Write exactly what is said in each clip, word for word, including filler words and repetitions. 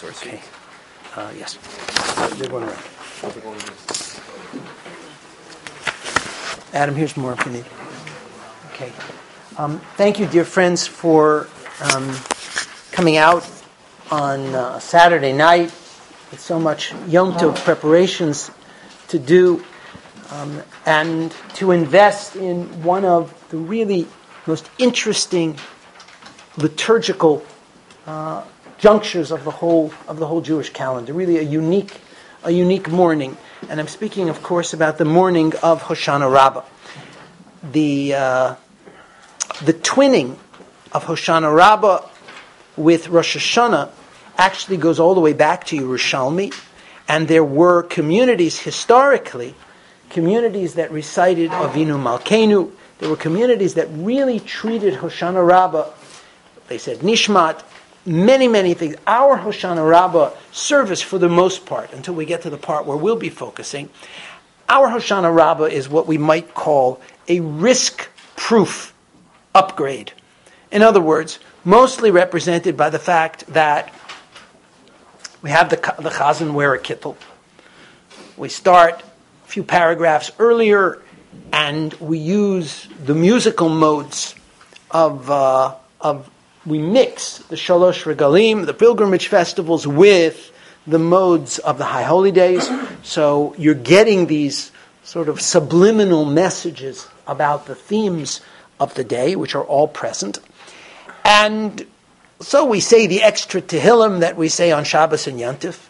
source. Okay. Uh, yes. Uh, they're going around. Adam, here's more if you need. Okay. Um, thank you, dear friends, for um, coming out on uh, Saturday night with so much Yom Tov preparations to do um, and to invest in one of the really most interesting liturgical uh, junctures of the whole of the whole Jewish calendar. Really, a unique a unique morning, and I'm speaking, of course, about the morning of Hoshana Rabbah. The uh, the twinning of Hoshana Rabbah with Rosh Hashanah actually goes all the way back to Yerushalmi, and there were communities historically, communities that recited Avinu Malkeinu. There were communities that really treated Hoshana Rabbah. They said Nishmat, many, many things. Our Hoshana Rabbah service, for the most part, until we get to the part where we'll be focusing, our Hoshana Rabbah is what we might call a risk-proof upgrade. In other words, mostly represented by the fact that we have the, the Chazan wear a kittel. We start a few paragraphs earlier, and we use the musical modes of uh, of we mix the Shalosh Regalim, the pilgrimage festivals, with the modes of the High Holy Days. So you're getting these sort of subliminal messages about the themes of the day, which are all present. And so we say the extra Tehillim that we say on Shabbos and Yantif.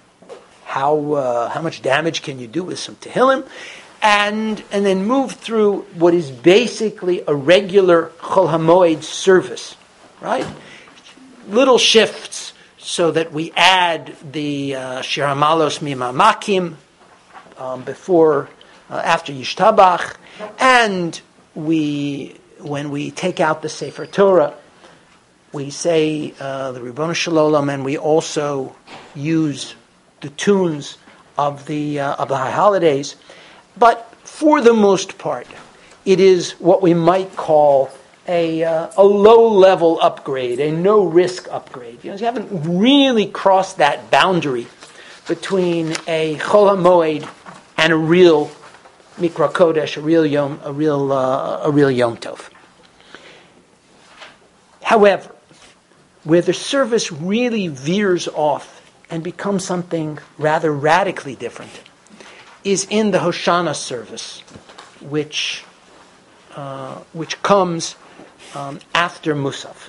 How uh, how much damage can you do with some Tehillim? And and then move through what is basically a regular Chol HaMoed service, right? Little shifts so that we add the uh, Shir HaMalos Mimamakim um, before, uh, after Yishtabach, and we when we take out the Sefer Torah, we say uh, the Ribbono Shel Olam, and we also use the tunes of the uh, of the high holidays. But for the most part, it is what we might call a uh, a low-level upgrade, a no-risk upgrade. You know, you haven't really crossed that boundary between a Chol HaMoed and a real Mikra Kodesh, a real Yom, a real uh, a real Yom Tov. However, where the service really veers off and becomes something rather radically different is in the Hoshana service, which uh, which comes um, after Musaf.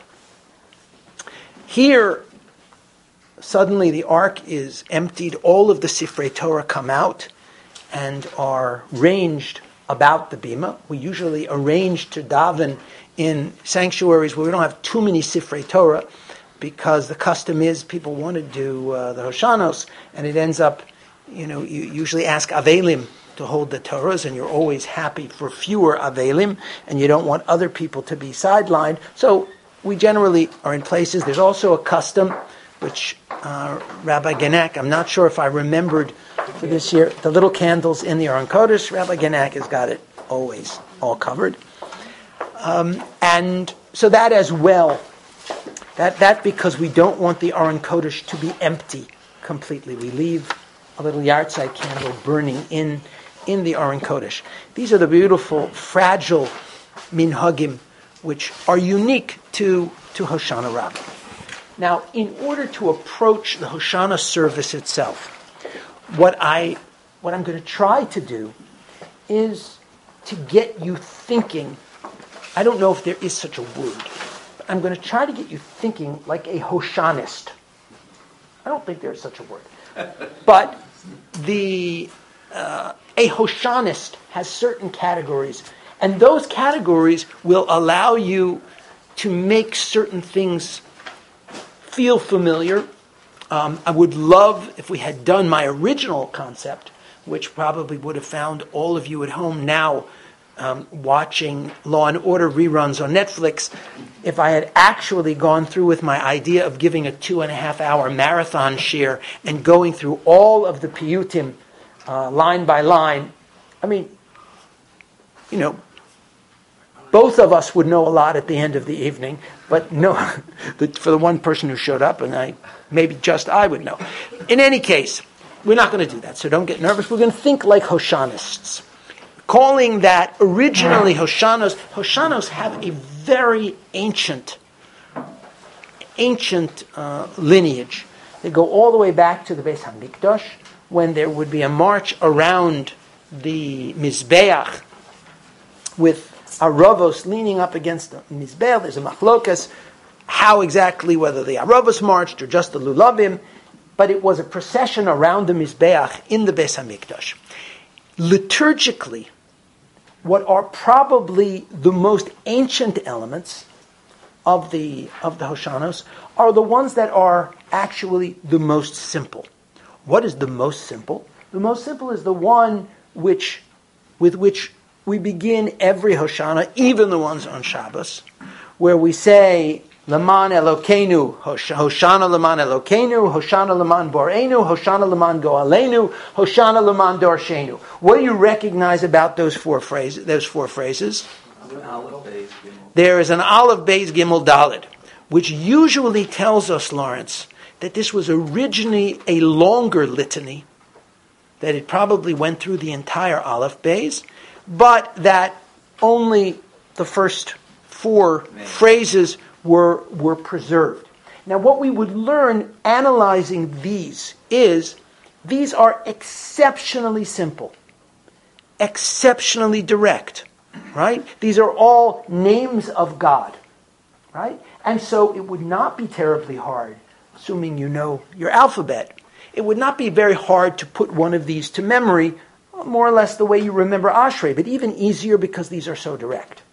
Here, suddenly the ark is emptied, all of the Sifrei Torah come out and are ranged about the Bima. We usually arrange to daven in sanctuaries where we don't have too many Sifrei Torah, because the custom is people want to do uh, the Hoshanos, and it ends up, you know, you usually ask Avelim to hold the Torahs, and you're always happy for fewer Avelim, and you don't want other people to be sidelined. So we generally are in places. There's also a custom, which uh, Rabbi Genak, I'm not sure if I remembered for this year, the little candles in the Aron Kodesh. Rabbi Genak has got it always all covered. Um, and so that as well, That that because we don't want the Aron Kodesh to be empty completely. We leave a little yahrzeit candle burning in, in the Aron Kodesh. These are the beautiful, fragile minhagim which are unique to, to Hoshana Rabbah. Now, in order to approach the Hoshana service itself, what I what I'm going to try to do is to get you thinking. I don't know if there is such a word. I'm going to try to get you thinking like a Hoshanist. I don't think there's such a word. But the uh, a Hoshanist has certain categories, and those categories will allow you to make certain things feel familiar. Um, I would love if we had done my original concept, which probably would have found all of you at home now Um, watching Law and Order reruns on Netflix, if I had actually gone through with my idea of giving a two and a half hour marathon share and going through all of the piyutim uh, line by line. I mean, you know, both of us would know a lot at the end of the evening, but no, for the one person who showed up, and I maybe just I would know. In any case, we're not going to do that, so don't get nervous. We're going to think like Hoshanists, calling that originally Hoshanos. Hoshanos have a very ancient, ancient uh, lineage. They go all the way back to the Beis Hamikdash, when there would be a march around the Mizbeach with Aravos leaning up against the Mizbeach. There's a machlokas, how exactly, whether the Aravos marched or just the Lulavim, but it was a procession around the Mizbeach in the Beis Hamikdash. Liturgically, what are probably the most ancient elements of the of the Hoshanos are the ones that are actually the most simple. What is the most simple? The most simple is the one which, with which we begin every Hoshana, even the ones on Shabbos, where we say, Laman Elokeinu, Hoshana Laman Elokeinu, Hoshana Laman Boreinu, Hoshana Laman Goalenu, Hoshana Laman Dorshenu. What do you recognize about those four phrases? Those four phrases? There is an Aleph Beis Gimel Daled, which usually tells us, Lawrence, that this was originally a longer litany, that it probably went through the entire Aleph Beis, but that only the first four Man. phrases were, were preserved. Now what we would learn analyzing these is, these are exceptionally simple, exceptionally direct, right? These are all names of God, right? And so it would not be terribly hard, assuming you know your alphabet, it would not be very hard to put one of these to memory, more or less the way you remember Ashrei, but even easier because these are so direct.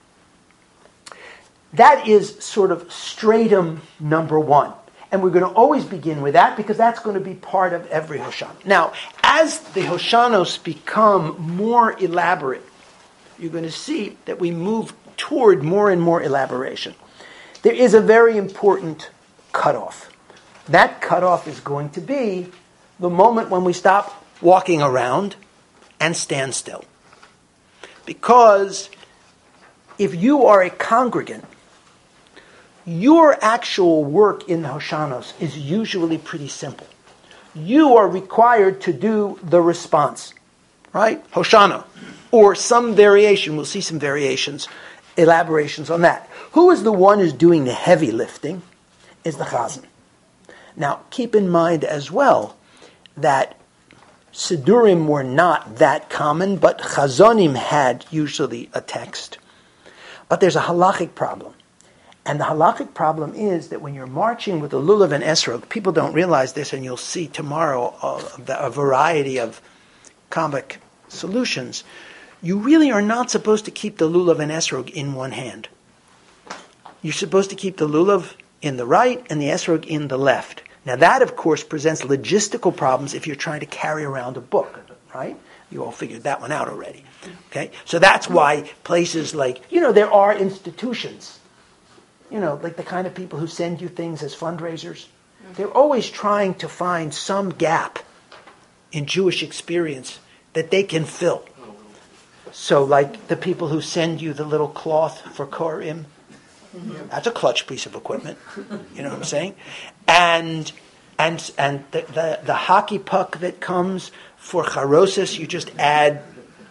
That is sort of stratum number one. And we're going to always begin with that because that's going to be part of every Hoshana. Now, as the Hoshanos become more elaborate, you're going to see that we move toward more and more elaboration. There is a very important cutoff. That cutoff is going to be the moment when we stop walking around and stand still. Because if you are a congregant, your actual work in the Hoshanos is usually pretty simple. You are required to do the response, right? Hoshana, or some variation. We'll see some variations, elaborations on that. Who is the one who's doing the heavy lifting? Is the Chazan. Now, keep in mind as well that Sidurim were not that common, but Chazonim had usually a text. But there's a halachic problem. And the halachic problem is that when you're marching with the lulav and esrog, people don't realize this, and you'll see tomorrow a, a variety of comic solutions. You really are not supposed to keep the lulav and esrog in one hand. You're supposed to keep the lulav in the right and the esrog in the left. Now that, of course, presents logistical problems if you're trying to carry around a book, right? You all figured that one out already. Okay? So that's why places like, you know, there are institutions, you know, like the kind of people who send you things as fundraisers. They're always trying to find some gap in Jewish experience that they can fill. So like the people who send you the little cloth for Korim, that's a clutch piece of equipment. You know what I'm saying? And and and the, the, the hockey puck that comes for charosis, you just add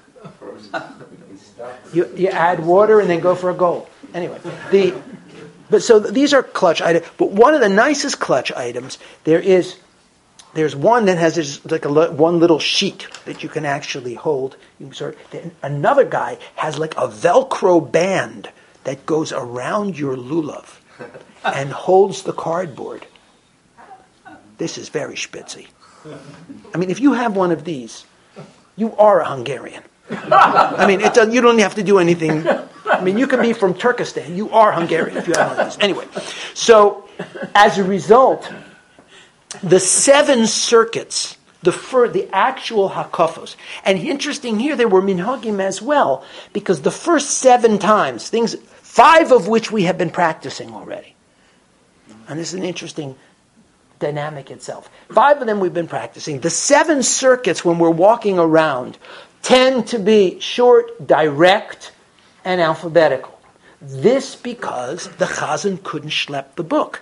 you you add water and then go for a goal. Anyway, the but so these are clutch items. But one of the nicest clutch items there is there's one that has this, like a one little sheet that you can actually hold. You can sort of, another guy has like a Velcro band that goes around your lulav and holds the cardboard. This is very spitzy. I mean, if you have one of these, you are a Hungarian. I mean, it does, you don't have to do anything. I mean, you can be from Turkestan. You are Hungarian if you have one of these. Anyway, so as a result, the seven circuits, the fir- the actual hakafos, and interesting here, there were minhagim as well, because the first seven times, things, five of which we have been practicing already, and this is an interesting dynamic itself. Five of them we've been practicing. The seven circuits, when we're walking around, tend to be short, direct, and alphabetical. This because the Chazan couldn't schlep the book.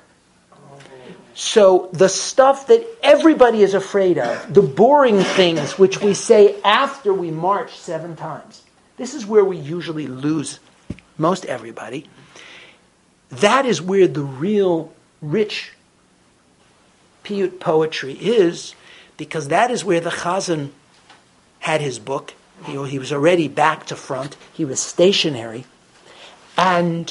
So the stuff that everybody is afraid of, the boring things which we say after we march seven times, this is where we usually lose most everybody. That is where the real rich piyut poetry is, because that is where the Chazan had his book. He, he was already back to front. He was stationary. And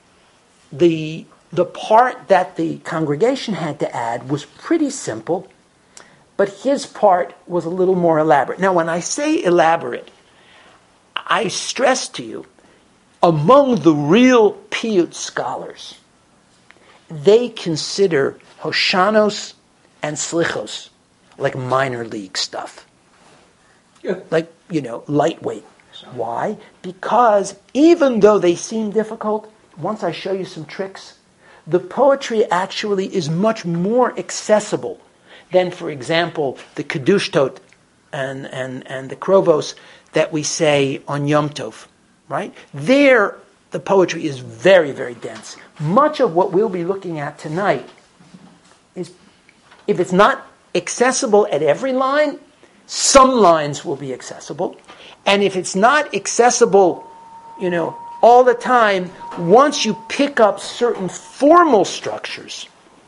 the, the part that the congregation had to add was pretty simple, but his part was a little more elaborate. Now, when I say elaborate, I stress to you, among the real piyut scholars, they consider Hoshanos and Slichos like minor league stuff. Yeah. Like, you know, lightweight. Why? Because even though they seem difficult, once I show you some tricks, the poetry actually is much more accessible than, for example, the Kedushtot and, and, and the Krovos that we say on Yom Tov. Right? There, the poetry is very, very dense. Much of what we'll be looking at tonight is, if it's not accessible at every line, some lines will be accessible. And if it's not accessible, you know, all the time, once you pick up certain formal structures,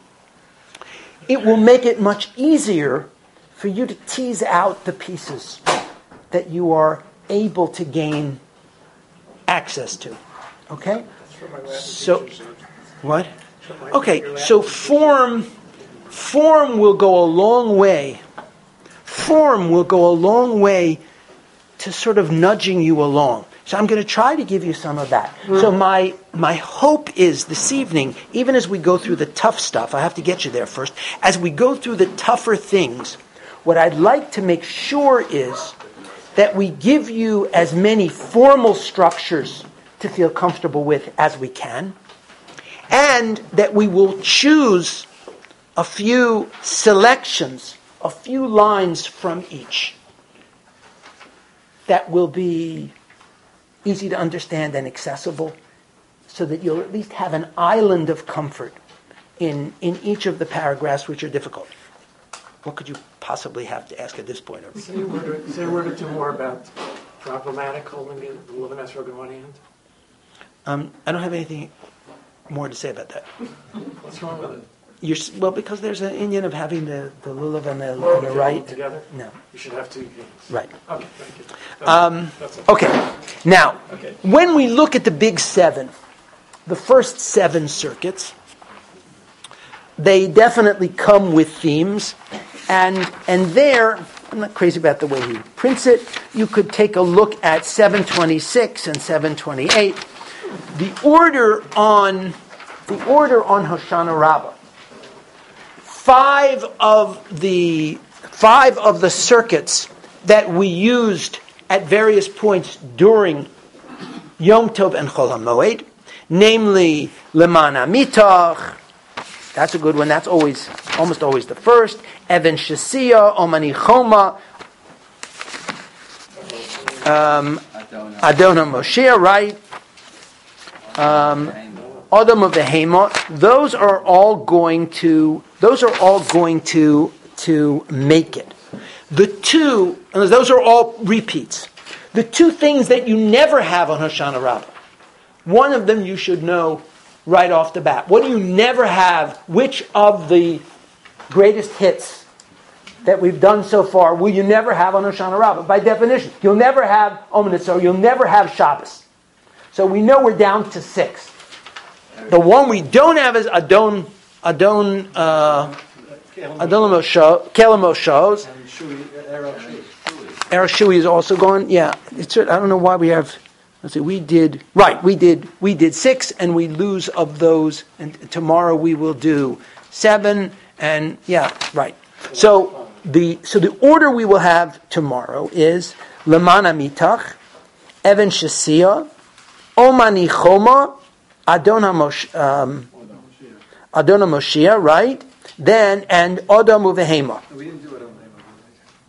it will make it much easier for you to tease out the pieces that you are able to gain access to. Okay? So, what? Okay, so form, form will go a long way. Form will go a long way to sort of nudging you along. So I'm going to try to give you some of that. Mm-hmm. So my my hope is this evening, even as we go through the tough stuff, I have to get you there first, as we go through the tougher things, what I'd like to make sure is that we give you as many formal structures to feel comfortable with as we can, and that we will choose a few selections, a few lines from each that will be easy to understand and accessible, so that you'll at least have an island of comfort in, in each of the paragraphs which are difficult. What could you possibly have to ask at this point? Say a word or, say a word or two more about problematic Levinas Roganwanian. Um, I don't have anything more to say about that. What's wrong with it? You're, well, because there's an Indian of having the, the lulav and the, Oh, and the right. Together? No. You should have two things. Right. Okay, thank you. That's, Um, that's okay. Now, okay. when we look at the big seven, the first seven circuits, they definitely come with themes. And and there, I'm not crazy about the way he prints it. You could take a look at seven twenty-six and seven twenty-eight. The order on the order on Hoshana Rabbah. Five of the five of the circuits that we used at various points during Yom Tov and Chol HaMoed, namely Leman HaMitach. That's a good one. That's always, almost always the first. Even Shasiya, Omani Choma, um, Adonai Moshe, right? Um, Adam of the Hema. Those are all going to. Those are all going to to make it. The two. Those are all repeats. The two things that you never have on Hoshana Rabbah. One of them you should know right off the bat. What do you never have? Which of the greatest hits that we've done so far will you never have on Hoshana Rabbah? By definition, you'll never have Omer Nitzar, you'll never have Shabbos. So we know we're down to six. The one we don't have is Adon, Adon, uh, Adon Kelamoshoz. Erev Shui is also gone. Yeah, it's, I don't know why we have. Let's see. We did right. We did. We did six, and we lose of those. And tomorrow we will do seven. And yeah, right. So the so the order we will have tomorrow is Leman HaMitach, Even Shasiya, Omani Choma, Adon HaMosh, um, Adon HaMoshia, right? Then and Adam Uvehema. We didn't do Adam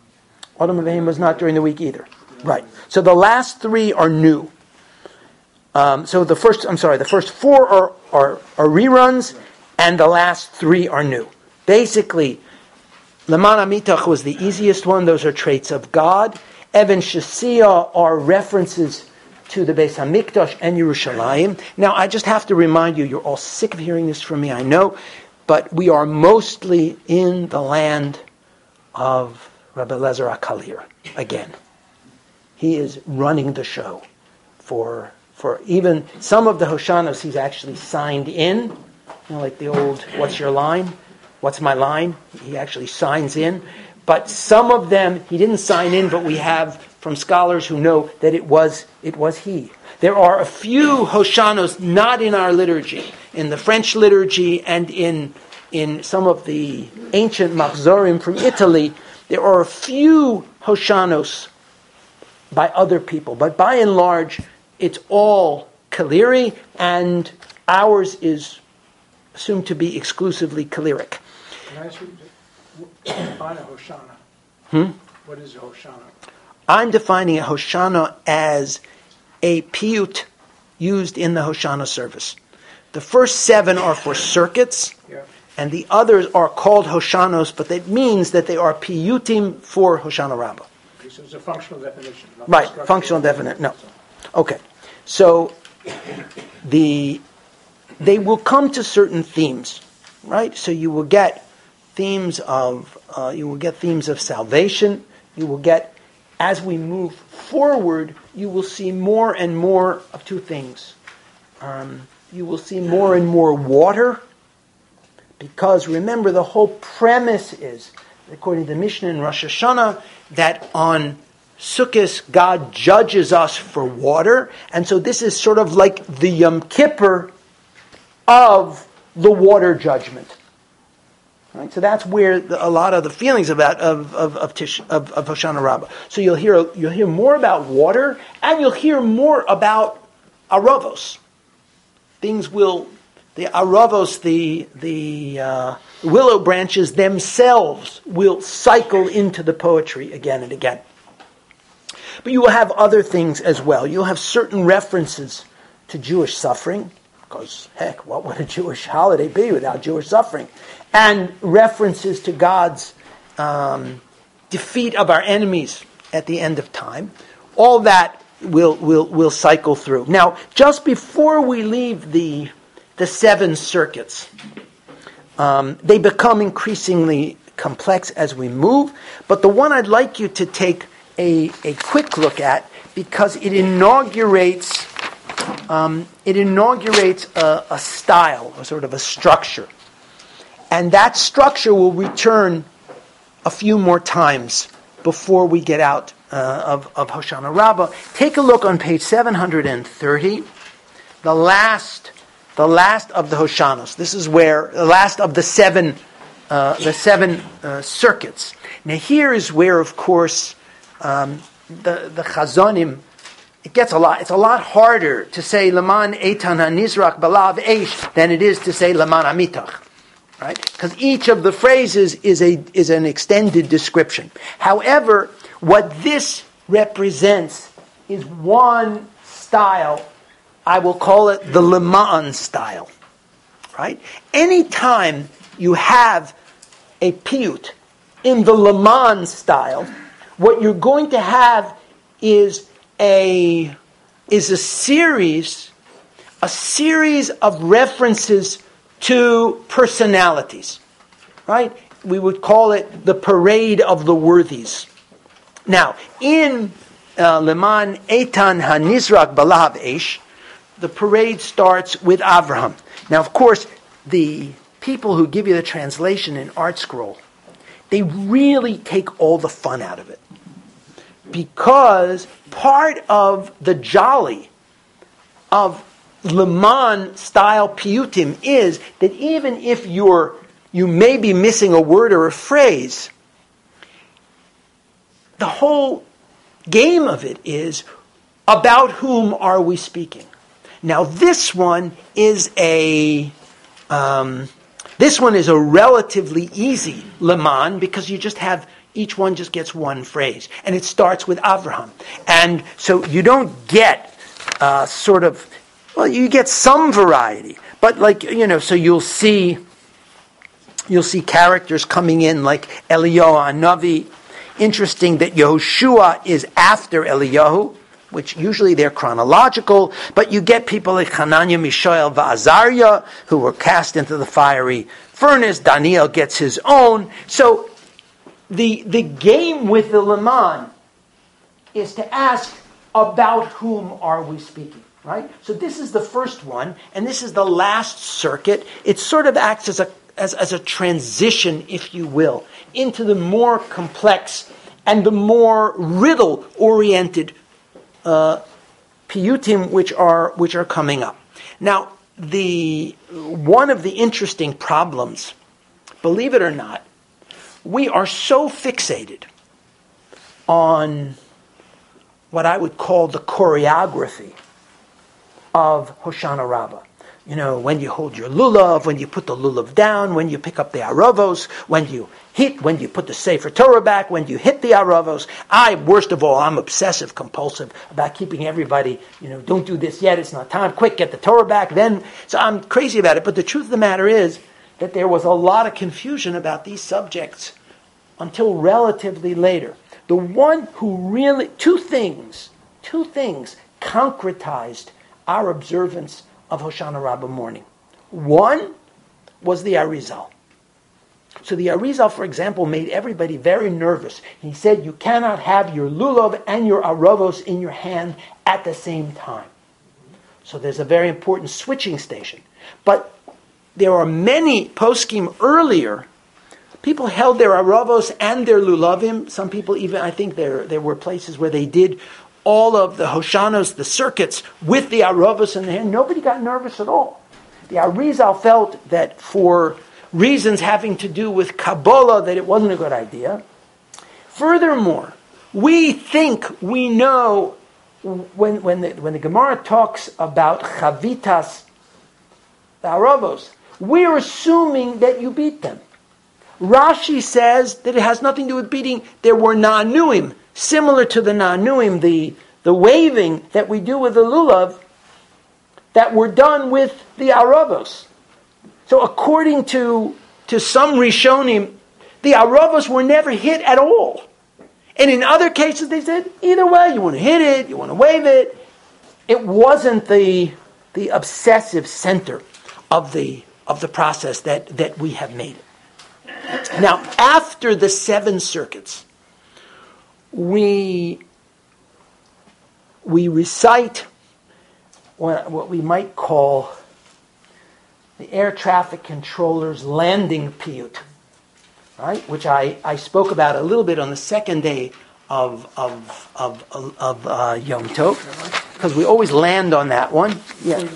Adam Uvehema was not during the week either, right? So the last three are new. Um, so the first, I'm sorry, the first four are, are, are reruns, and the last three are new. Basically, Leman Amitach was the easiest one. Those are traits of God. Even Shesia are references to the Beis Hamikdash and Yerushalayim. Now, I just have to remind you, you're all sick of hearing this from me, I know, but we are mostly in the land of Rabbi Eliezer HaKalir again. He is running the show for for even some of the Hoshanos. He's actually signed in, you know, like the old "What's your line? What's my line?" He actually signs in. But some of them he didn't sign in, but we have from scholars who know that it was it was he. There are a few Hoshanos not in our liturgy, in the French liturgy and in in some of the ancient Machzorim from Italy. There are a few Hoshanos by other people, but by and large, it's all Kaliri, and ours is assumed to be exclusively Kaliric. Can I ask you to define a Hoshana? Hmm? What is a Hoshana? I'm defining a Hoshana as a piyut used in the Hoshana service. The first seven are for circuits, Yeah. and the others are called Hoshanos, but that means that they are piyutim for Hoshana Rabbah. Okay, so it's a functional definition. Not Right, structural. functional definite, no. Okay, so the they will come to certain themes, right? So you will get themes of uh, you will get themes of salvation. You will get, as we move forward, you will see more and more of two things. Um, you will see more and more water, because remember the whole premise is, according to the Mishnah in Rosh Hashanah, that on Sukkot, God judges us for water, and so this is sort of like the Yom Kippur of the water judgment. Right? So that's where the, a lot of the feelings about of of of, Tish, of of Hoshana Rabbah. So you'll hear you'll hear more about water, and you'll hear more about aravos. Things will the aravos, the the uh, willow branches themselves will cycle into the poetry again and again. But you will have other things as well. You'll have certain references to Jewish suffering, because, heck, what would a Jewish holiday be without Jewish suffering? And references to God's um, defeat of our enemies at the end of time. All that will will will cycle through. Now, just before we leave the the seven circuits, um, they become increasingly complex as we move. But the one I'd like you to take a, a quick look at, because it inaugurates um, it inaugurates a, a style, a sort of a structure. And that structure will return a few more times before we get out uh, of, of Hoshana Rabbah. Take a look on page seven hundred thirty, the last, the last of the Hoshanos. This is where the last of the seven, uh, the seven uh, circuits. Now here is where, of course, um, the the Chazonim, it gets a lot. It's a lot harder to say Leman Eitan HaNizrak Balav Eish than it is to say Leman Amitach. Right? Because each of the phrases is a is an extended description. However, what this represents is one style. I will call it the Leman style. Right? Anytime you have a piyut in the Leman style, what you're going to have is a is a series a series of references to personalities, right? We would call it the parade of the worthies. Now, in uh, Leman Eitan HaNizrak Balav Eish, the parade starts with Avraham. Now, of course, the people who give you the translation in Art Scroll, they really take all the fun out of it. Because part of the jolly of Leman style piyutim is that even if you're you may be missing a word or a phrase, the whole game of it is about whom are we speaking. Now this one is a um, this one is a relatively easy Leman, because you just have each one just gets one phrase, and it starts with Avraham, and so you don't get uh, sort of Well, you get some variety, but like, you know, so you'll see, you'll see characters coming in like Eliyahu Hanavi. Interesting that Yehoshua is after Eliyahu, which usually they're chronological, but you get people like Hananiah, Mishael, Azariah, who were cast into the fiery furnace. Daniel gets his own. So the the game with the Leman is to ask, about whom are we speaking, right? So this is the first one, and this is the last circuit. It sort of acts as a as, as a transition, if you will, into the more complex and the more riddle-oriented uh, piyutim which are which are coming up. Now, the one of the interesting problems, believe it or not, we are so fixated on what I would call the choreography of Hoshana Rabbah. You know, when you hold your lulav, when you put the lulav down, when you pick up the aravos, when you hit, when you put the Sefer Torah back, when you hit the aravos. I, worst of all, I'm obsessive compulsive about keeping everybody, you know, don't do this yet, it's not time, quick, get the Torah back, then. So I'm crazy about it. But the truth of the matter is that there was a lot of confusion about these subjects until relatively later. The one who really, two things, two things concretized our observance of Hoshana Rabbah morning. One was the Arizal. So the Arizal, for example, made everybody very nervous. He said you cannot have your lulav and your aravos in your hand at the same time. So there's a very important switching station. But there are many poskim earlier. People held their aravos and their lulavim. Some people even, I think there there were places where they did all of the Hoshanos, the circuits, with the aravos in their hand. Nobody got nervous at all. The Arizal felt that for reasons having to do with Kabbalah, that it wasn't a good idea. Furthermore, we think we know, when, when, the, when the Gemara talks about chavitas, the aravos, we're assuming that you beat them. Rashi says that it has nothing to do with beating. There were na'anuim, similar to the na'anuim, the, the waving that we do with the lulav, that were done with the aravos. So according to, to some Rishonim, the aravos were never hit at all. And in other cases they said, either way, you want to hit it, you want to wave it. It wasn't the, the obsessive center of the, of the process that, that we have made it. Now, after the seven circuits, we we recite what, what we might call the air traffic controller's landing piyut, right? Which I, I spoke about a little bit on the second day of of of of, of uh, Yom Tov, because we always land on that one. Yeah.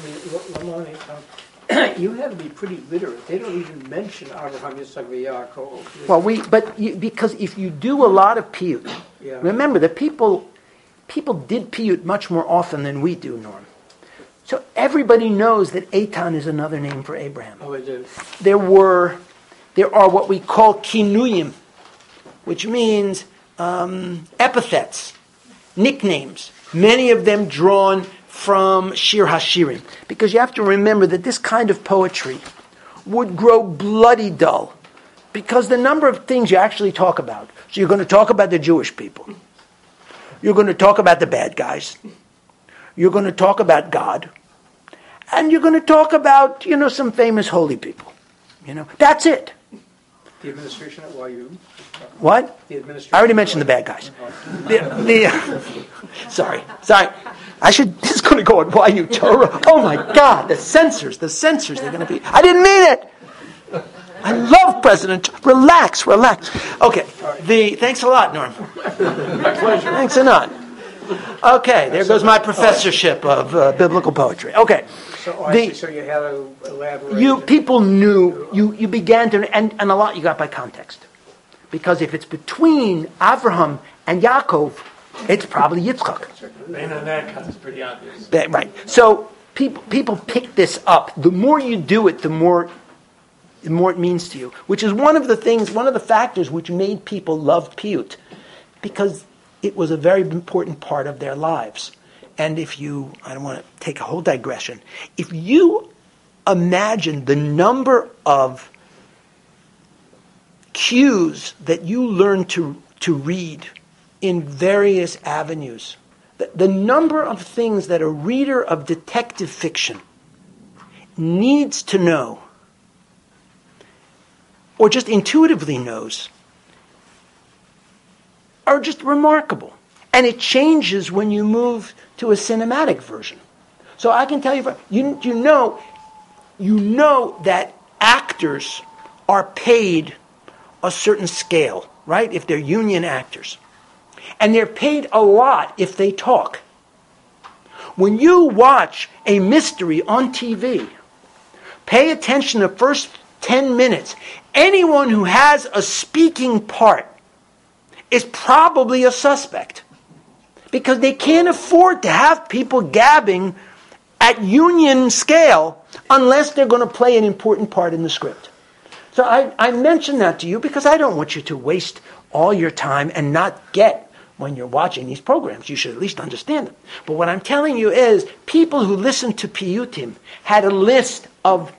You have to be pretty literate. They don't even mention Abraham, Yitzchak, Yaakov. Well, we but you, because if you do a lot of piyut, yeah. Remember that people people did piyut much more often than we do, Norm. So everybody knows that Eitan is another name for Abraham. Oh, it is. There were there are what we call kinuyim, which means um, epithets, nicknames. Many of them drawn from Shir Hashirim. Because you have to remember that this kind of poetry would grow bloody dull. Because the number of things you actually talk about. So you're going to talk about the Jewish people. You're going to talk about the bad guys. You're going to talk about God. And you're going to talk about, you know, some famous holy people. You know, that's it. The administration at Y U. What? The administration. I already mentioned the bad guys. The, the, uh, sorry, sorry. I should, this is going to go on Y U Torah. Oh my God, the censors, the censors, they're going to be, I didn't mean it. I love President, relax, relax. Okay, the, thanks a lot, Norm. My pleasure. Thanks a lot. Okay, there goes my professorship of uh, biblical poetry. Okay. So, I The- see, so you had to elaborate. You people knew, you, you began to, and, and a lot you got by context. Because if it's between Avraham and Yaakov, it's probably Yitzchak. And on that cut, it's pretty obvious. That, right. So people people pick this up. The more you do it, the more the more it means to you. Which is one of the things, one of the factors which made people love piyut, because it was a very important part of their lives. and if you, I don't want to take a whole digression, if you imagine the number of cues that you learn to, to read in various avenues, the, the number of things that a reader of detective fiction needs to know, or just intuitively knows, are just remarkable. And it changes when you move to a cinematic version. So I can tell you, you, you know, you know that actors are paid a certain scale, right? If they're union actors. And they're paid a lot if they talk. When you watch a mystery on T V, pay attention to the first ten minutes. Anyone who has a speaking part is probably a suspect. Because they can't afford to have people gabbing at union scale unless they're going to play an important part in the script. So I, I mention that to you because I don't want you to waste all your time and not get when you're watching these programs. You should at least understand them. But what I'm telling you is people who listened to Piyutim had a list of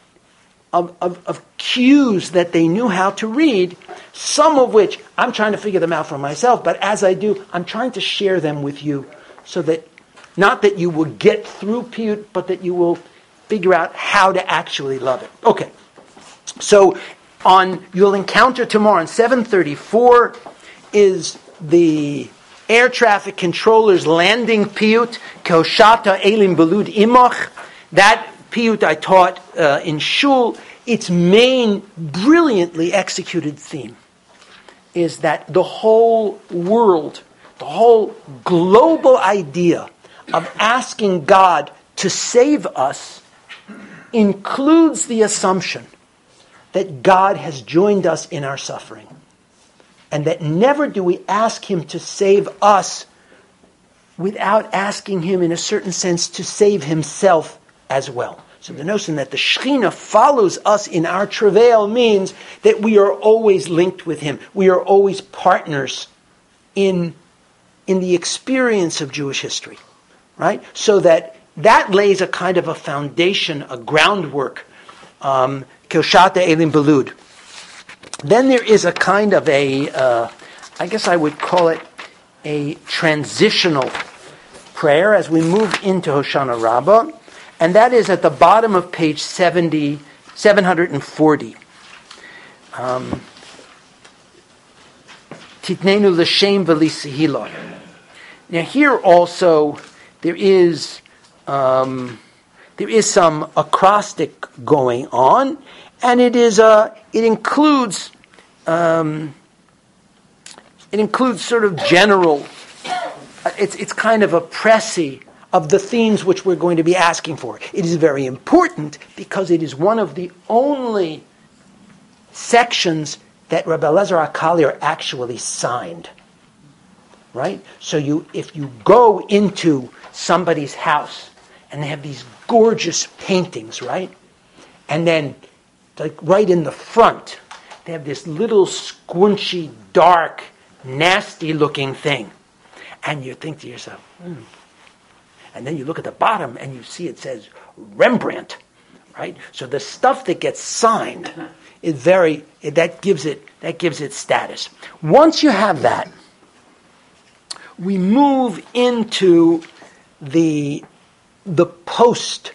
Of, of, of cues that they knew how to read, some of which I'm trying to figure them out for myself, but as I do, I'm trying to share them with you so that, not that you will get through Piyut, but that you will figure out how to actually love it. Okay, so on you'll encounter tomorrow on seven thirty-four is the air traffic controller's landing Piyut, Koshata Elim Belud Imoch. That Piyut I taught uh, in Shul. Its main brilliantly executed theme is that the whole world, the whole global idea of asking God to save us includes the assumption that God has joined us in our suffering. And that never do we ask Him to save us without asking Him, in a certain sense, to save Himself as well. So the notion that the Shekhinah follows us in our travail means that we are always linked with Him. We are always partners in, in the experience of Jewish history. Right? So that that lays a kind of a foundation, a groundwork. Koshata Elim Belud. Then there is a kind of a, uh, I guess I would call it a transitional prayer as we move into Hoshana Rabbah. And that is at the bottom of page seventy, seven forty. Um, Titnenu l'shem v'lisihila. Now here also there is um, there is some acrostic going on, and it is uh, it includes um, it includes sort of general. It's it's kind of a précis of the themes which we're going to be asking for. It is very important because it is one of the only sections that Rabbi Elazar HaKalier actually signed. Right? So you, if you go into somebody's house and they have these gorgeous paintings, right? And then, like right in the front, they have this little squinchy, dark, nasty-looking thing. And you think to yourself, hmm. And then you look at the bottom and you see it says Rembrandt, right? So the stuff that gets signed is very, that gives it, that gives it status. Once you have that, we move into the, the post,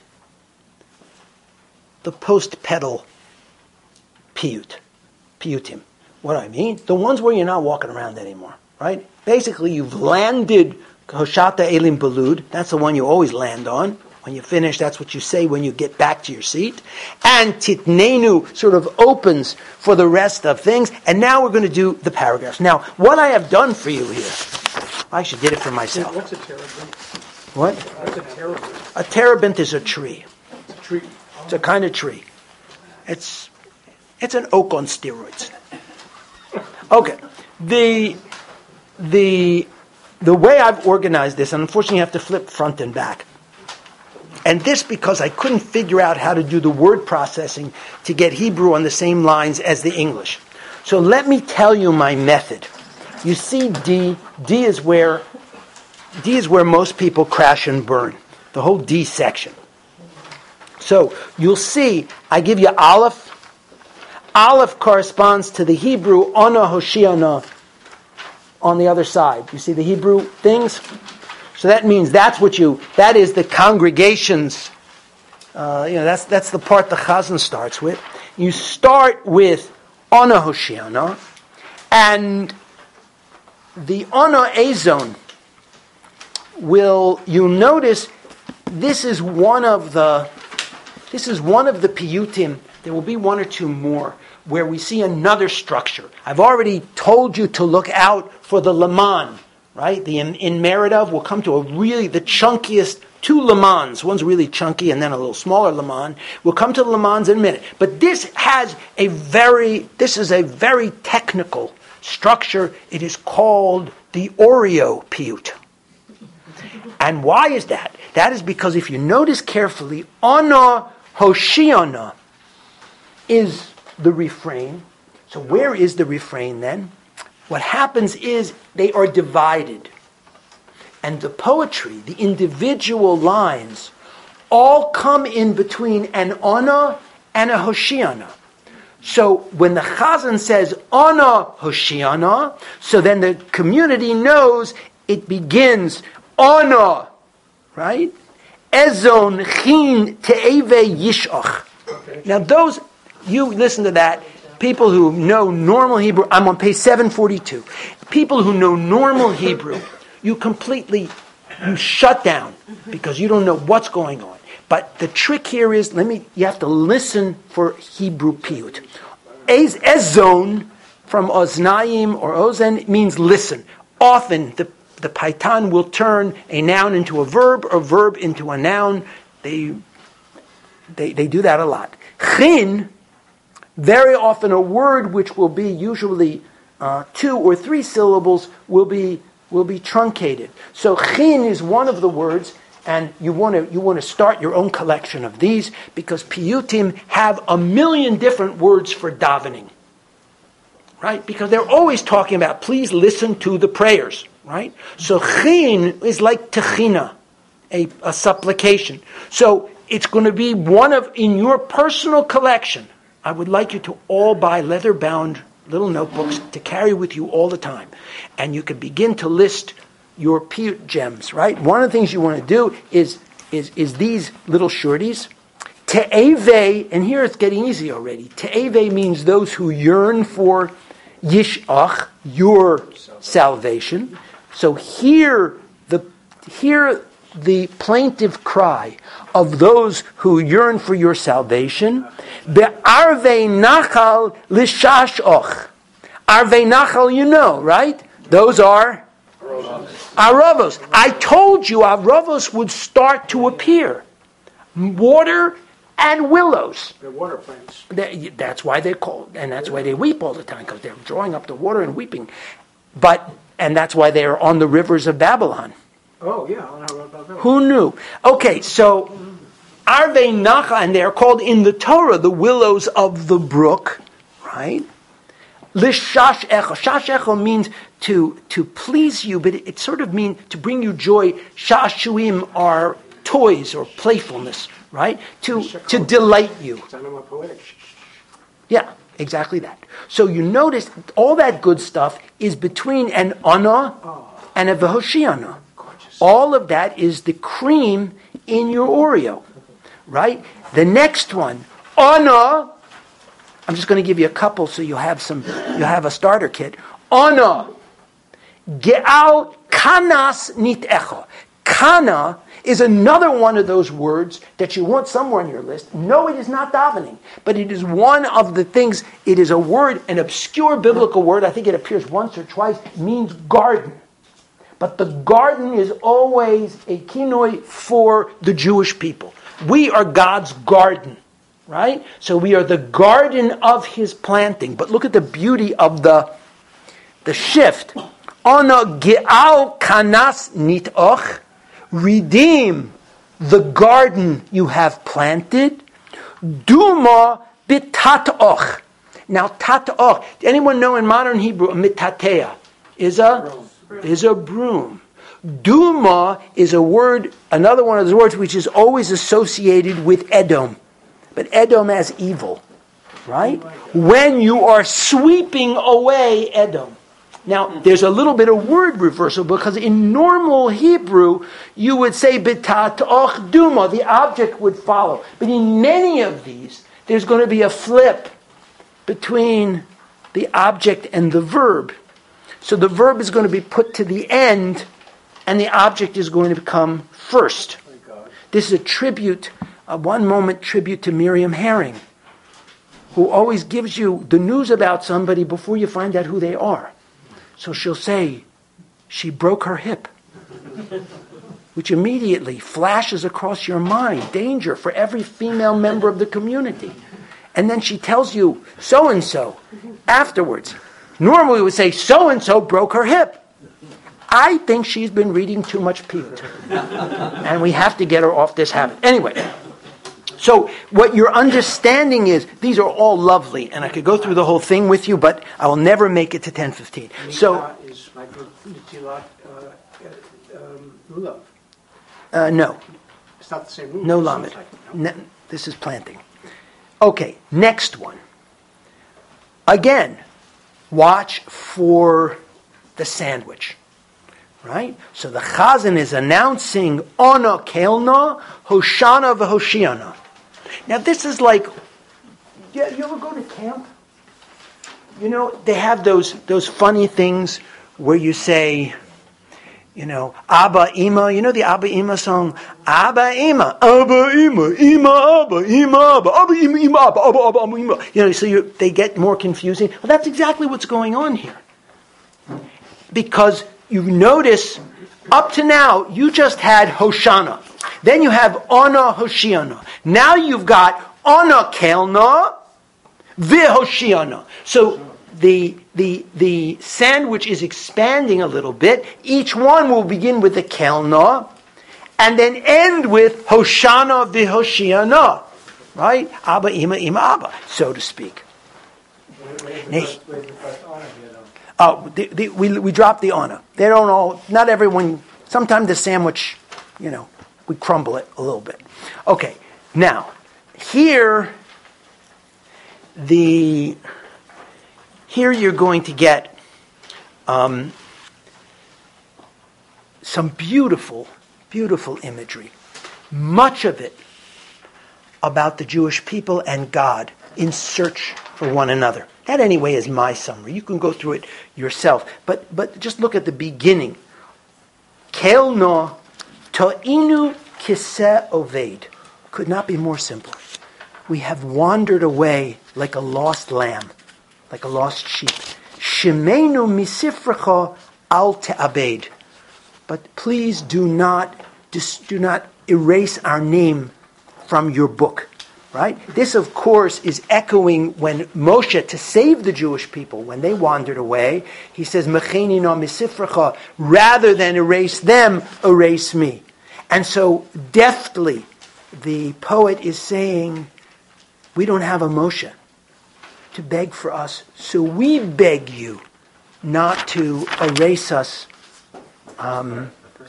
the post-pedal piyut, piyutim. What do I mean? The ones where you're not walking around anymore, right? Basically, you've landed Hoshata Elim Belud, that's the one you always land on. When you finish, that's what you say when you get back to your seat. And Titnenu sort of opens for the rest of things. And now we're going to do the paragraphs. Now, what I have done for you here, I actually did it for myself. What's a terebinth? What? What's a terebinth? A terebinth is a tree. It's a tree. It's a kind of tree. It's it's an oak on steroids. Okay. The the The way I've organized this, and unfortunately you have to flip front and back. And this because I couldn't figure out how to do the word processing to get Hebrew on the same lines as the English. So let me tell you my method. You see D, D is where D is where most people crash and burn. The whole D section. So you'll see, I give you Aleph. Aleph corresponds to the Hebrew Ana Hoshiana on the other side. You see the Hebrew things? So that means that's what you, that is the congregation's, uh, you know, that's that's the part the Chazan starts with. You start with Ana Hoshiana, and the Ana Ezon will, you'll notice, this is one of the, this is one of the piyutim. There will be one or two more where we see another structure. I've already told you to look out for the Laman, right? The in, in Meredov, we'll come to a really, the chunkiest, two Lamans. One's really chunky and then a little smaller Laman. We'll come to the Lamans in a minute. But this has a very, this is a very technical structure. It is called the Oreo piyut. And why is that? That is because if you notice carefully, Ana Hoshiana is the refrain. So where is the refrain then? What happens is they are divided. And the poetry, the individual lines, all come in between an Ana and a Hoshiana. So when the Chazan says Ana Hoshiana, so then the community knows it begins Ana, right? Ezon chin te'eve yishach. Okay. Now those, you listen to that, people who know normal Hebrew, I'm on page seven forty-two. People who know normal Hebrew, you completely, you shut down because you don't know what's going on. But the trick here is, let me, you have to listen for Hebrew piyut. Ez, ezon from oznayim or ozen means listen. Often the The Paitan will turn a noun into a verb, or verb into a noun. They, they, they do that a lot. Chin, very often a word which will be usually uh, two or three syllables will be will be truncated. So chin is one of the words, and you want to you want to start your own collection of these because piyutim have a million different words for davening. Right? Because they're always talking about, please listen to the prayers. Right? So chin is like techina, a, a supplication. So it's going to be one of, in your personal collection, I would like you to all buy leather-bound little notebooks to carry with you all the time. And you can begin to list your piyut gems, right? One of the things you want to do is, is, is these little shorties. Te'eve, and here it's getting easy already. Te'eve means those who yearn for yishach, your salvation. So hear the hear the plaintive cry of those who yearn for your salvation. Be'arvei nachal l'shashoch. Arvei nachal, you know, right? Those are aravos. I told you aravos would start to appear. Water and willows. They're water plants. They, that's why they're called, and that's why they weep all the time, because they're drawing up the water and weeping. But and that's why they are on the rivers of Babylon. Oh, yeah. I know about that. Who knew? Okay, so Arvei Nacha, and they are called in the Torah the willows of the brook, right? Lishash echo. Shash echo means to to please you, but it, it sort of means to bring you joy. Shashuim are toys or playfulness, right? To to delight you. Yeah, exactly that. So you notice all that good stuff is between an Ana and a Vehoshiana. All of that is the cream in your Oreo, right? The next one, Ana. I'm just going to give you a couple so you'll have some. You'll have a starter kit. Ana, Ge'al Kanas Nitecha. Kana is another one of those words that you want somewhere on your list. No, it is not davening, but it is one of the things. It is a word, an obscure biblical word. I think it appears once or twice. It means garden. But the garden is always a kinoi for the Jewish people. We are God's garden, right? So we are the garden of His planting. But look at the beauty of the, the shift. Ana ge'al kanas nitoch. Redeem the garden you have planted. Duma bitatoch. Now tatoch. Anyone know in modern Hebrew a mitatea is a is a broom. Duma is a word, another one of those words which is always associated with Edom. But Edom as evil, right? When you are sweeping away Edom. Now, there's a little bit of word reversal because in normal Hebrew, you would say betat'och duma, the object would follow. But in many of these, there's going to be a flip between the object and the verb. So the verb is going to be put to the end, and the object is going to become first. This is a tribute, a one-moment tribute to Miriam Herring, who always gives you the news about somebody before you find out who they are. So she'll say, she broke her hip, which immediately flashes across your mind, danger for every female member of the community. And then she tells you, so-and-so, afterwards. Normally we would say, so-and-so broke her hip. I think she's been reading too much Piyut. And we have to get her off this habit. Anyway, so what you're understanding is, these are all lovely, and I could go through the whole thing with you, but I will never make it to ten fifteen. So, is like Netilat, uh, um, lulav. uh, no, It's not the same lulav. no It lamed. sounds like- no. Ne- this is planting. Okay, next one. Again, watch for the sandwich. Right? So the Chazan is announcing Ona Kelna, Hoshana v'Hoshiana. Now this is like, yeah, you ever go to camp? You know, they have those those funny things where you say, you know, Abba Ima, you know the Abba Ima song? Abba Ima, Abba Ima, Ima Abba, Ima Abba, Abba Ima, Ima Abba, Abba Abba, Abba Ima. You know, so you, they get more confusing. Well, that's exactly what's going on here. Because you notice, up to now, you just had Hoshana. Then you have Ona Hoshiana. Now you've got Ona Kelna, V'Hoshiana. So the, the, the sandwich is expanding a little bit. Each one will begin with the Kelna, and then end with Hoshana V'Hoshiana. Right? Abba, Ima, Ima, Abba, so to speak. Now, Oh, the, the, we we drop the honor. They don't all. Not everyone. Sometimes the sandwich, you know, we crumble it a little bit. Okay, now here the here you're going to get um, some beautiful, beautiful imagery. Much of it about the Jewish people and God in search for one another. That anyway is my summary. You can go through it yourself. But but just look at the beginning. Kel no to'inu kiseh oved. Could not be more simple. We have wandered away like a lost lamb, like a lost sheep. Shemenu misifrecha al te'abed. But please do not do not erase our name from your book. Right? This, of course, is echoing when Moshe, to save the Jewish people, when they wandered away, he says, Mecheni no misifrecha, rather than erase them, erase me. And so, deftly, the poet is saying, we don't have a Moshe to beg for us, so we beg you not to erase us. Um,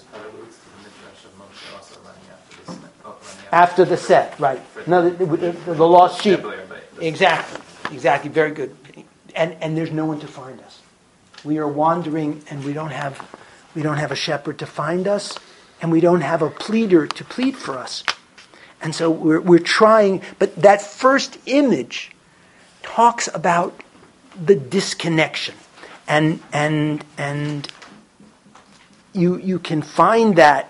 After the set, right. No, the, the, the, the lost sheep. Exactly. Exactly. Very good. And and there's no one to find us. We are wandering and we don't have we don't have a shepherd to find us, and we don't have a pleader to plead for us. And so we're we're trying, but that first image talks about the disconnection. And and and you you can find that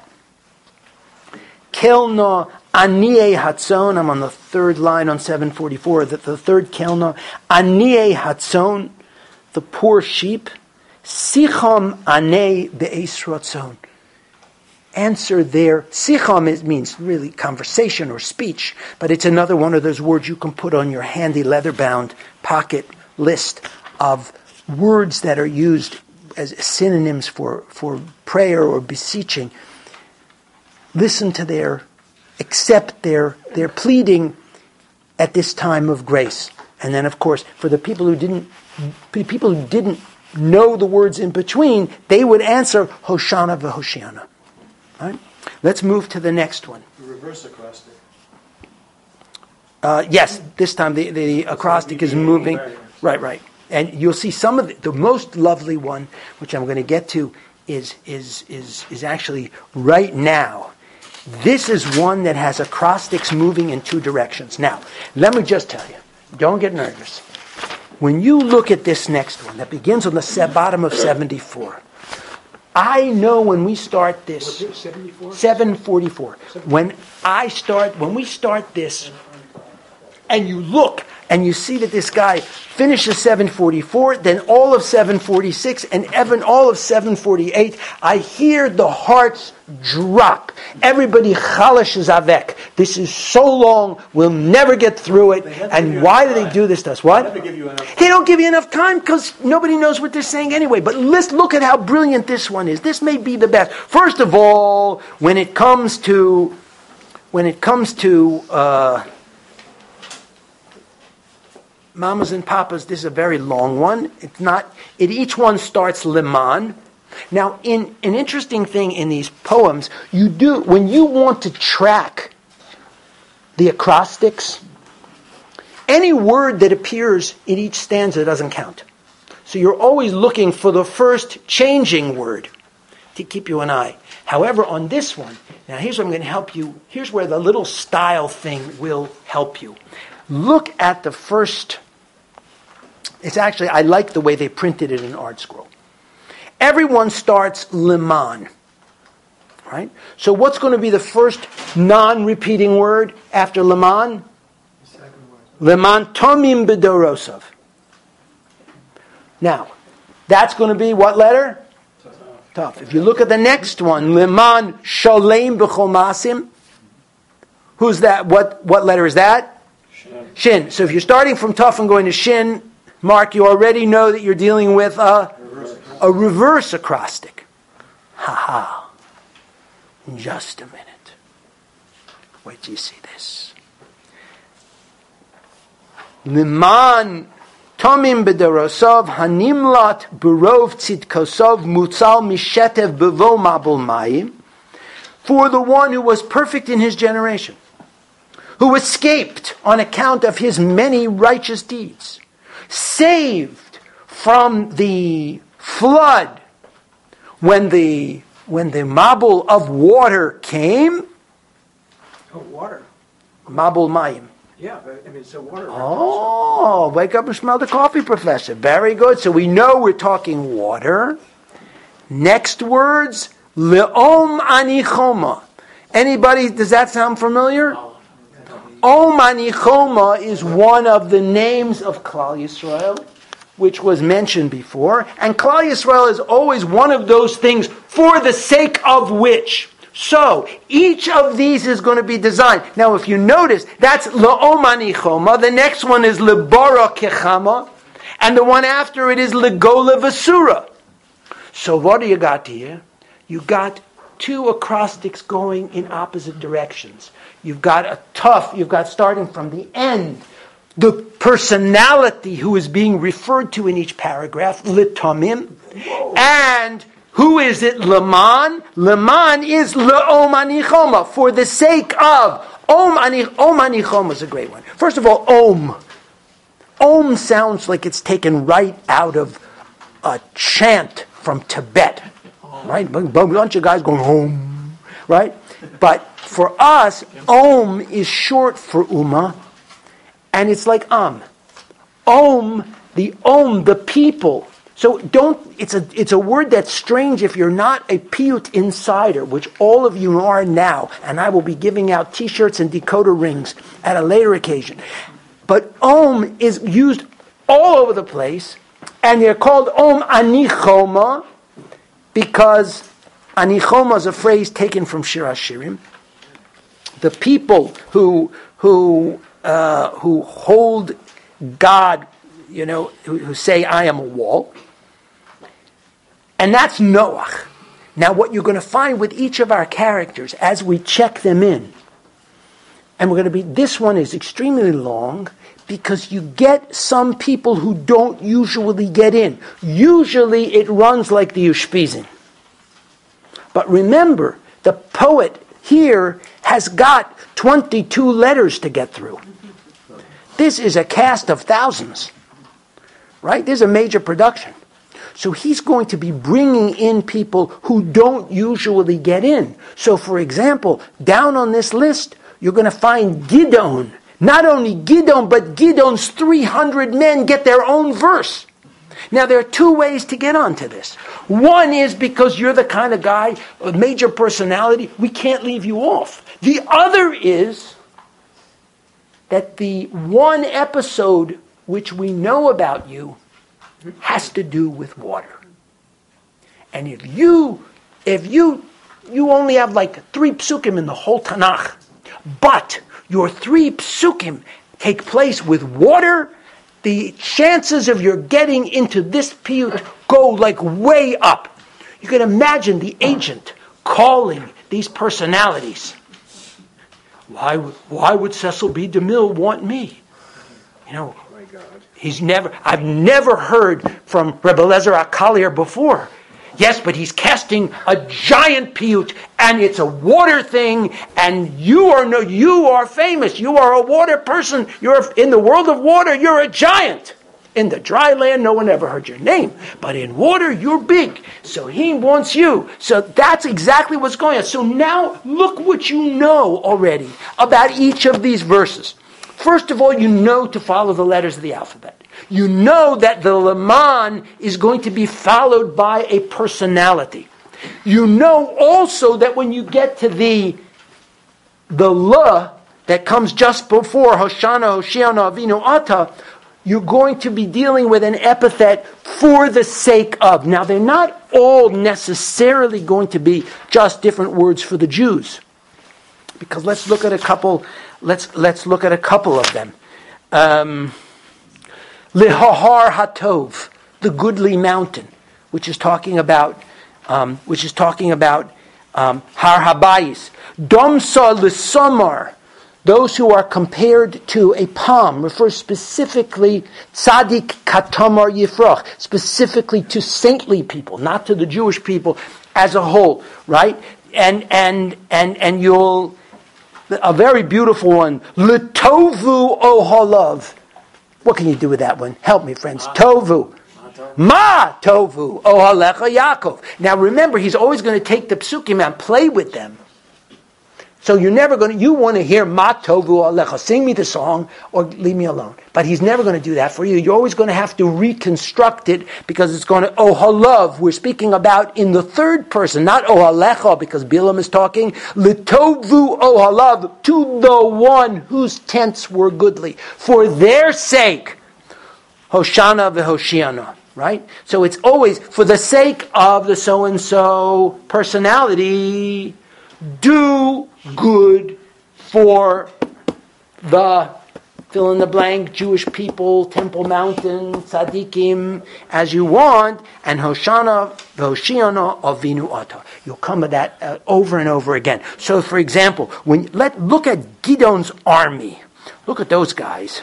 Kelna Aniye Hatzon, I'm on the third line on seven forty-four, that the third Kelna, Aniye Hatzon, the poor sheep, Sicham Ane Be'es Ratzon. Answer there. Sicham is, means really conversation or speech, but it's another one of those words you can put on your handy leather-bound pocket list of words that are used as synonyms for, for prayer or beseeching. Listen to their, accept their, their pleading at this time of grace. And then, of course, for the people who didn't, people who didn't know the words in between, they would answer Hoshana v'Hoshiana. Right? Let's move to the next one. The reverse acrostic. Uh, yes, this time the, the acrostic is moving. Right, right. And you'll see some of the, the most lovely one, which I'm going to get to, is is is is actually right now. This is one that has acrostics moving in two directions. Now, let me just tell you, don't get nervous. When you look at this next one that begins on the se- bottom of seventy-four, I know when we start this, seventy-four? seven forty-four, when I start, when we start this, and you look and you see that this guy finishes seven forty-four, then all of seven forty-six, and even all of seven forty-eight, I hear the hearts drop. Everybody chalash is avek. This is so long, we'll never get through it. And why do they do this to us? What? They never give you enough They don't give you enough time because nobody knows what they're saying anyway. But let's look at how brilliant this one is. This may be the best. First of all, when it comes to, when it comes to, uh, Mamas and Papas, this is a very long one. It's not, it, each one starts Liman. Now, in an interesting thing in these poems, you do, when you want to track the acrostics, any word that appears in each stanza doesn't count. So you're always looking for the first changing word to keep you an eye. However, on this one, now here's what I'm going to help you. Here's where the little style thing will help you. Look at the first. It's actually, I like the way they printed it in Art Scroll. Everyone starts Liman. Right? So what's going to be the first non-repeating word after Liman? Liman Tomim B'Dorosov. Now, that's going to be what letter? Tough. If you look at the next one, Liman Sholem B'Chomasim. Who's that? What, what letter is that? Shin. Shin. So if you're starting from Tuf and going to Shin, Mark, you already know that you're dealing with a, a reverse acrostic. Ha ha. In just a minute. Wait till you see this. Liman Tomim B'Derosov Hanimlat Burov Tzidkosov Mutzal Mishetev Bevo Mabul Mayim. For the one who was perfect in his generation, who escaped on account of his many righteous deeds, saved from the flood when the when the mabul of water came. Oh, water. Mabul mayim. Yeah, but, I mean, so water. Oh, wake up and smell the coffee, Professor. Very good. So we know we're talking water. Next words, le'om ani choma. Anybody, does that sound familiar? Om ani choma is one of the names of Klal Yisrael, which was mentioned before. And Klal Yisrael is always one of those things for the sake of which. So, each of these is going to be designed. Now, if you notice, that's La'om ani choma. The next one is Lebara kechama. And the one after it is Legola Vasura. So, what do you got here? You got two acrostics going in opposite directions. You've got a tough, you've got starting from the end, the personality who is being referred to in each paragraph, Litomim, and who is it? Laman. Laman is Le'om ani choma, for the sake of. Om ani, Om ani choma is a great one. First of all, Om. Om sounds like it's taken right out of a chant from Tibet. Right? A bunch of guys going, Om. Right? But for us, Om is short for Uma, and it's like Am. Om, the Om, the people. So don't, it's a it's a word that's strange if you're not a Piyut insider, which all of you are now, and I will be giving out t-shirts and decoder rings at a later occasion. But Om is used all over the place, and they're called Om ani choma, because ani choma is a phrase taken from Shir HaShirim. The people who who uh, who hold God, you know, who, who say, I am a wall. And that's Noach. Now what you're going to find with each of our characters as we check them in, and we're going to be, this one is extremely long because you get some people who don't usually get in. Usually it runs like the Ushpizin. But remember, the poet here has got twenty-two letters to get through. This is a cast of thousands, right? This is a major production. So he's going to be bringing in people who don't usually get in. So for example, down on this list, you're going to find Gidon. Not only Gidon, but Gidon's three hundred men get their own verse. Now there are two ways to get onto this. One is because you're the kind of guy, a major personality, we can't leave you off. The other is that the one episode which we know about you has to do with water. And if you, if you, you only have like three psukim in the whole Tanakh, but your three psukim take place with water, the chances of your getting into this piyut go like way up. You can imagine the agent calling these personalities. Why, why would Cecil B. DeMille want me? You know, he's never, I've never heard from Rebbe Lezer Akalier before. Yes, but he's casting a giant piyut, and it's a water thing, and you are no, you are famous. You are a water person. You're in the world of water. You're a giant. In the dry land, no one ever heard your name, but in water, you're big. So he wants you. So that's exactly what's going on. So now look what you know already about each of these verses. First of all, you know to follow the letters of the alphabet. You know that the Leman is going to be followed by a personality. You know also that when you get to the the La that comes just before Hoshana, Hoshiana, Avinu Ata, you're going to be dealing with an epithet for the sake of. Now, they're not all necessarily going to be just different words for the Jews. Because let's look at a couple, let's let's look at a couple of them. Um, Lehahar Hatov, the goodly mountain, which is talking about, um, which is talking about um, Har Habayis. Domsa L'Samar, those who are compared to a palm, refers specifically Tzadik Katamar Yifrach, specifically to saintly people, not to the Jewish people as a whole, right? And and and and you'll a very beautiful one, L'Tovu Ohalav. What can you do with that one? Help me, friends. Ma. Tovu. Ma tovu ohalecha Yaakov. Now remember, he's always going to take the psukim and play with them. So you're never going to, you want to hear Ma tovu ohalecha, sing me the song or leave me alone. But he's never going to do that for you. You're always going to have to reconstruct it because it's going to, ohalav, we're speaking about in the third person, not ohalecha, because Bilam is talking, L'tovu ohalav, to the one whose tents were goodly. For their sake, Hoshana v'Hoshiana, right? So it's always for the sake of the so-and-so personality, do good for the fill-in-the-blank Jewish people, Temple Mountain, Tzaddikim, as you want, and Hoshana v'Hoshiana Avinu Ata. You'll come to that uh, over and over again. So, for example, when let look at Gidon's army. Look at those guys.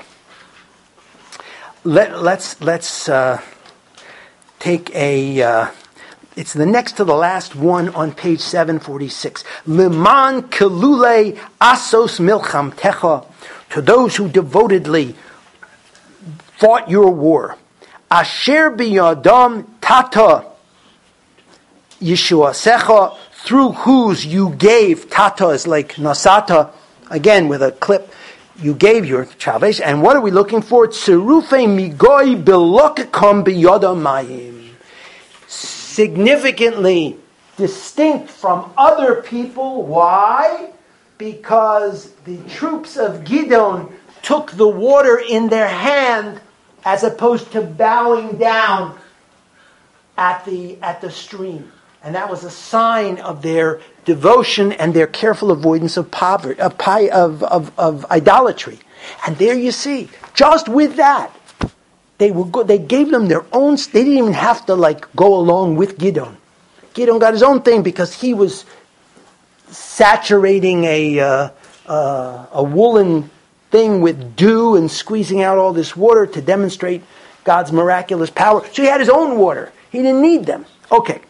Let, let's let's uh, take a. Uh, it's the next to the last one on page seven forty-six. Leman kelule asos milcham techa, to those who devotedly fought your war. Asher biyadam tata Yeshua secha, through whose you gave. Tata is like nasata, again with a clip. You gave your salvation. And what are we looking for? Tzirufe migoi belokekam biyodamayim. Significantly distinct from other people. Why? Because the troops of Gidon took the water in their hand as opposed to bowing down at the at the stream. And that was a sign of their devotion and their careful avoidance of poverty, of, of, of, of idolatry. And there you see, just with that, they were go- they gave them their own. They didn't even have to like go along with Gidon. Gidon got his own thing because he was saturating a uh, uh, a woolen thing with dew and squeezing out all this water to demonstrate God's miraculous power. So he had his own water. He didn't need them. Okay.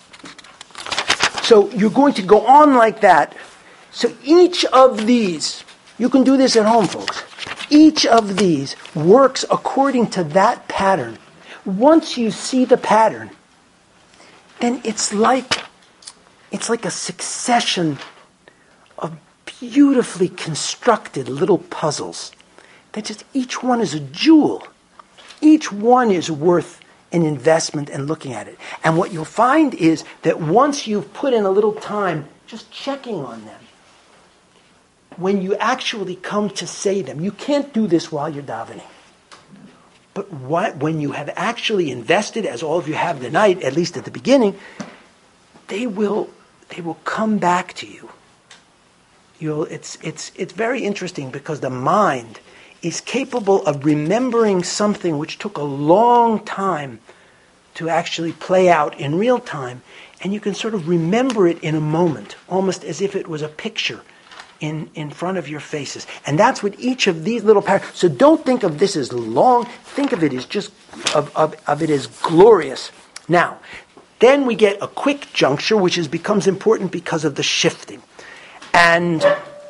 So you're going to go on like that. So each of these, you can do this at home, folks. Each of these works according to that pattern. Once you see the pattern, then it's like it's like a succession of beautifully constructed little puzzles. That just each one is a jewel. Each one is worth an investment and looking at it. And what you'll find is that once you've put in a little time just checking on them, when you actually come to say them, you can't do this while you're davening. But what, when you have actually invested, as all of you have tonight, at least at the beginning, they will they will come back to you. You'll, it's it's it's very interesting because the mind is capable of remembering something which took a long time to actually play out in real time, and you can sort of remember it in a moment, almost as if it was a picture in, in front of your faces. And that's what each of these little paragraphs. So don't think of this as long, think of it as just, of, of, of it as glorious. Now, then we get a quick juncture, which is, becomes important because of the shifting. And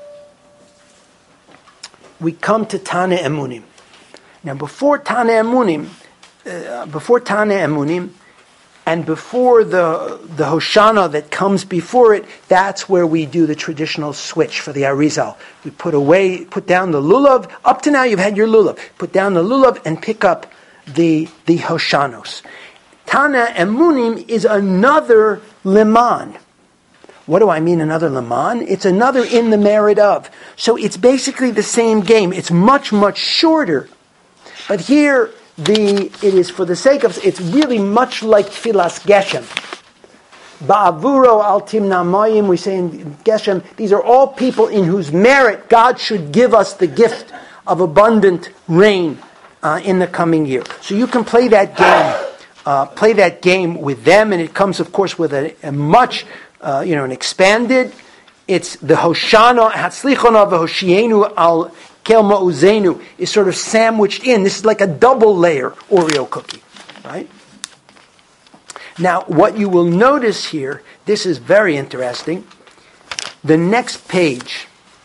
we come to Tane Emunim. Now, before Tane Emunim, uh, before Tane Emunim, and before the the Hoshana that comes before it, that's where we do the traditional switch for the Arizal. We put away, put down the lulav. Up to now, you've had your lulav. Put down the lulav and pick up the the Hoshanos. Tane Emunim is another leman. What do I mean, another leman? It's another in the merit of. So it's basically the same game. It's much, much shorter. But here, the it is for the sake of, it's really much like Tfilas Geshem. Ba'avuro al timna mayim, we say in Geshem, these are all people in whose merit God should give us the gift of abundant rain uh, in the coming year. So you can play that game, uh, play that game with them, and it comes, of course, with a, a much Uh, you know, an expanded. It's the Hoshana, Hatzlichona v'Hoshienu al Kel Ma'uzenu is sort of sandwiched in. This is like a double layer Oreo cookie, right? Now, what you will notice here, this is very interesting. The next page,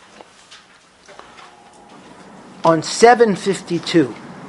on seven fifty-two,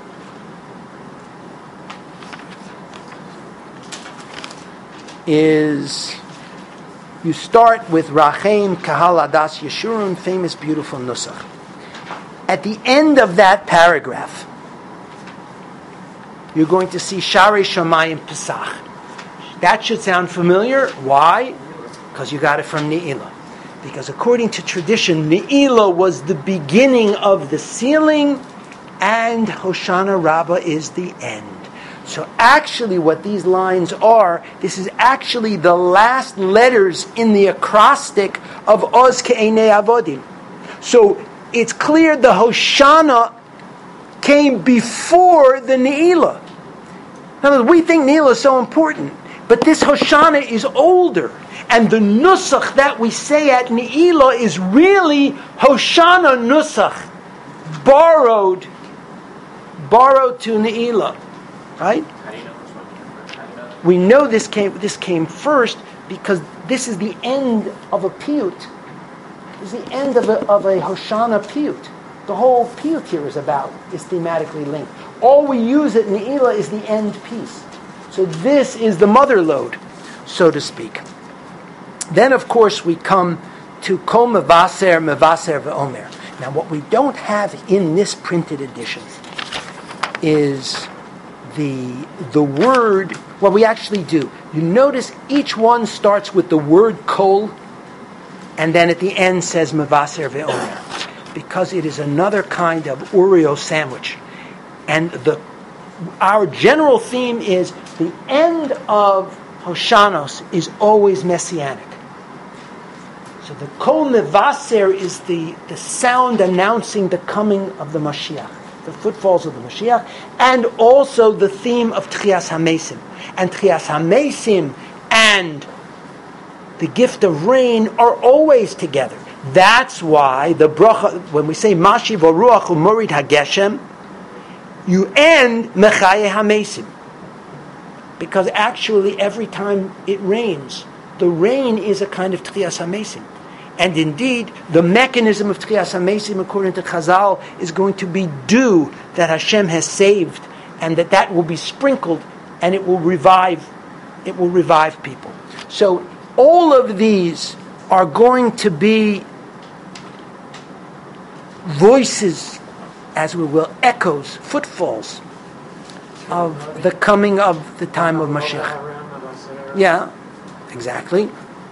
is... You start with Rachem Kahal Adas Yeshurun, famous, beautiful Nusach. At the end of that paragraph, you're going to see Sharei Shamayim Pesach. That should sound familiar. Why? Because you got it from Ne'ilah. Because according to tradition, Ne'ilah was the beginning of the ceiling, and Hoshana Rabbah is the end. So actually what these lines are, this is actually the last letters in the acrostic of Oz Ke'enei Avodim. So it's clear the Hoshana came before the Ne'ilah. Now we think Ne'ilah is so important, but this Hoshana is older. And the Nusach that we say at Ne'ilah is really Hoshana Nusach, borrowed, borrowed to Ne'ilah. Right? We know this came this came first because this is the end of a piyut. This is the end of a, of a Hoshana piyut. The whole piyut here is about, is thematically linked. All we use at Ne'ilah is the end piece. So this is the mother lode, so to speak. Then, of course, we come to Kol Mevaser, Mevaser Ve'omer. Now, what we don't have in this printed edition is the the word, well, we actually do. You notice each one starts with the word kol, and then at the end says mevaser ve'omer, because it is another kind of Oreo sandwich. And the our general theme is the end of Hoshanos is always messianic. So the kol mevaser is the, the sound announcing the coming of the Mashiach, the footfalls of the Mashiach, and also the theme of Tchias HaMesim. And Tchias HaMesim and the gift of rain are always together. That's why the bracha, when we say Mashiv Ruach Umorid Hageshem, you end Mechaye HaMesim. Because actually every time it rains, the rain is a kind of Tchiyas HaMesim. And indeed, the mechanism of Tchiyas HaMesim, according to Chazal, is going to be dew that Hashem has saved, and that that will be sprinkled, and it will revive, it will revive people. So all of these are going to be voices, as we will, echoes, footfalls of the coming of the time of Mashiach. Yeah, exactly.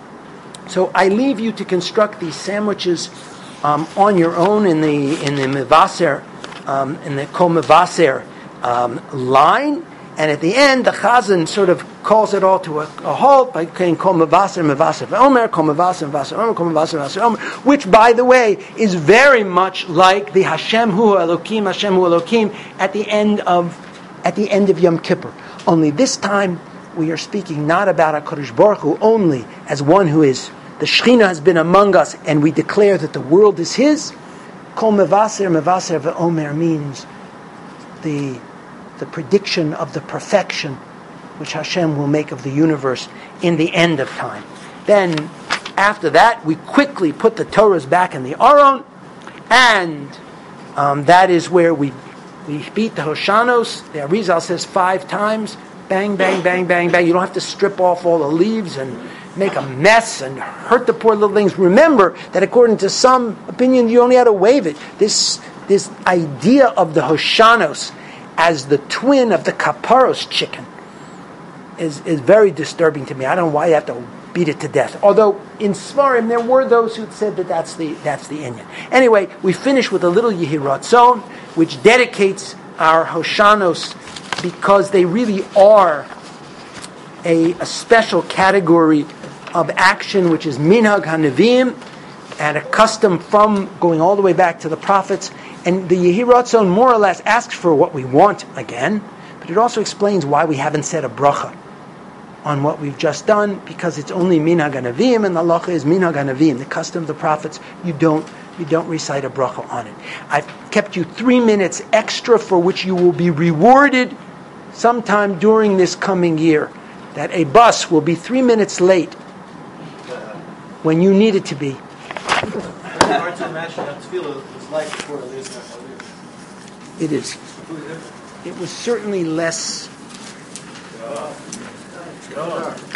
So I leave you to construct these sandwiches um, on your own in the in the Mevaser, um, in the Kol Mevaser um, line, and at the end the Chazan sort of calls it all to a, a halt by saying Kol Mevaser, Mevaser Omer, Kol Mevaser, Mevaser Omer, Kol Mevaser, Mevaser Omer, which, by the way, is very much like the Hashem Hu Elokim, Hashem Hu Elokim at the end of at the end of Yom Kippur. Only this time we are speaking not about HaKadosh Baruch Hu only as one who is, the Shekhinah has been among us, and we declare that the world is His. Kol Mevaser, Mevaser Ve'omer means the, the prediction of the perfection which Hashem will make of the universe in the end of time. Then, after that, we quickly put the Torahs back in the Aron, and um, that is where we we beat the Hoshanos. The Arizal says five times. Bang, bang, bang, bang, bang. You don't have to strip off all the leaves and make a mess and hurt the poor little things. Remember that according to some opinion, you only had to wave it. This this idea of the Hoshanos as the twin of the Kaparos chicken is, is very disturbing to me. I don't know why you have to beat it to death. Although in Svarim there were those who said that that's the that's the Inyan. Anyway, we finish with a little Yehi Ratzon, which dedicates our Hoshanos, because they really are a, a special category of action, which is Minhag HaNeviim, and a custom from going all the way back to the prophets. And the Yehi Ratzon more or less asks for what we want again, but it also explains why we haven't said a bracha on what we've just done, because it's only Minhag HaNeviim, and the halacha is Minhag HaNeviim, the custom of the prophets. You don't you don't recite a bracha on it. I've kept you three minutes extra, for which you will be rewarded sometime during this coming year. That a bus will be three minutes late when you need it to be. It's hard to imagine how tefillah was like before Eliezer Halevi. It is. It was certainly less.